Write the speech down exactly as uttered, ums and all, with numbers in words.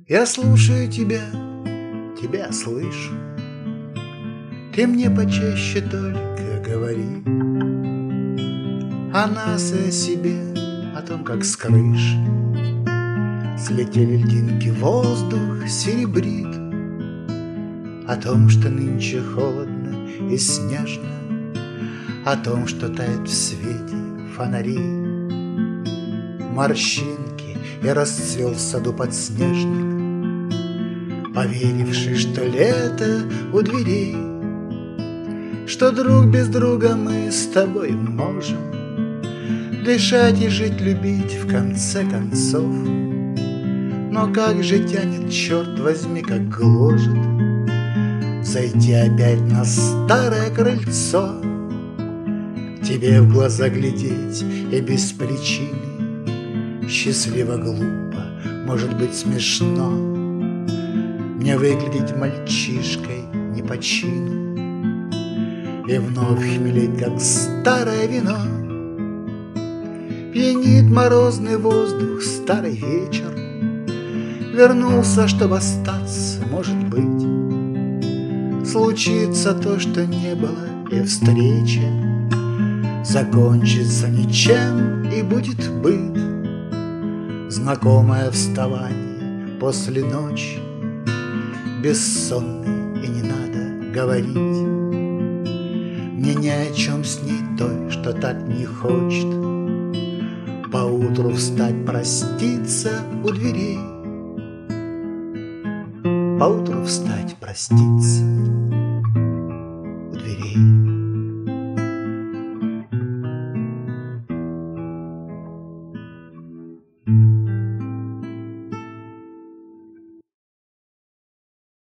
Я слушаю тебя, тебя слышу. Ты мне почаще только говори о нас и о себе, о том, как с крыш слетели льдинки, воздух серебрит, о том, что нынче холодно и снежно, о том, что тает в свете фонари морщинки, и расцвел в саду подснежник, поверивший, что лето у дверей, что друг без друга мы с тобой можем дышать и жить, любить в конце концов. Но как же тянет, черт возьми, как гложет зайти опять на старое крыльцо, тебе в глаза глядеть и без причины, счастливо, глупо, может быть, смешно, мне выглядеть мальчишкой не по чину и вновь хмелеть, как старое вино. Пьянит морозный воздух, старый вечер вернулся, чтобы остаться, может быть. Случится то, что не было, и встреча закончится ничем, и будет быт. Знакомое вставание после ночи, бессонной, и не надо говорить мне ни о чем с ней той, что так не хочет поутру встать, проститься у дверей, поутру встать, проститься у дверей.